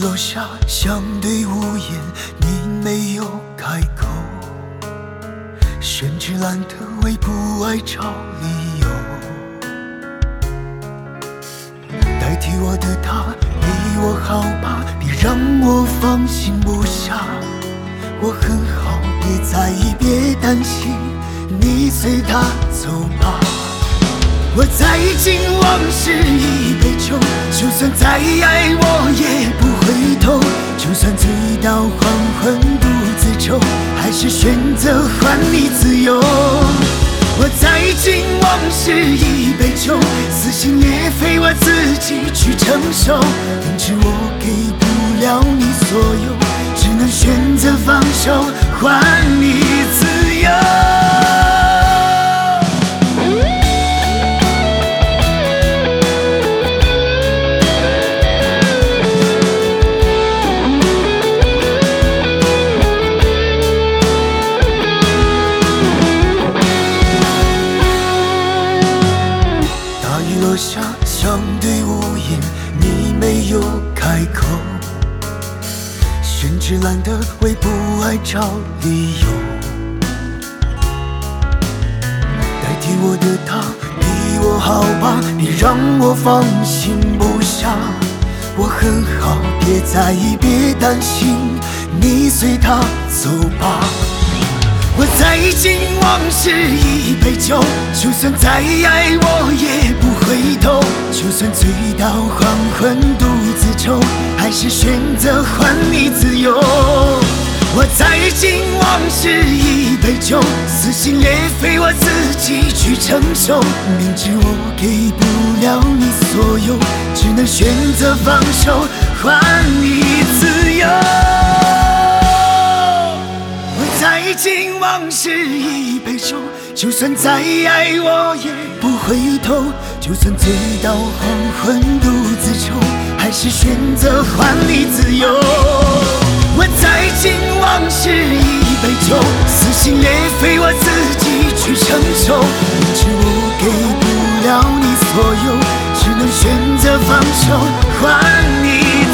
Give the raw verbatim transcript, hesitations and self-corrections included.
楼下相对无言，你没有开口，甚至懒得为不爱找理由。代替我的他比我好吧，别让我放心不下。我很好，别在意，别担心，你随他走吧。我再敬往事一杯酒，就算再爱我也不回头，就算醉到黄昏独自愁，还是选择还你自由。我再敬往事一杯酒，撕心裂肺我自己去承受，明知我给不了你所有，只能选择放手还你自由。落下相对无言，你没有开口，甚至懒得为不爱找理由。代替我的他比我好吧，别让我放心不下。我很好，别在意，别担心，你随他走吧。我再敬往事一杯酒，就算再爱我也不回头，就算醉到黄昏独自愁，还是选择还你自由。我再敬往事一杯酒，撕心裂肺我自己去承受，明知我给不了你所有，只能选择放手还你自由。再敬往事一杯酒，就算再爱我也不回头，就算醉到黄昏独自愁，还是选择还你自由。我再敬往事一杯酒，撕心裂肺我自己去承受，明知我给不了你所有，只能选择放手还你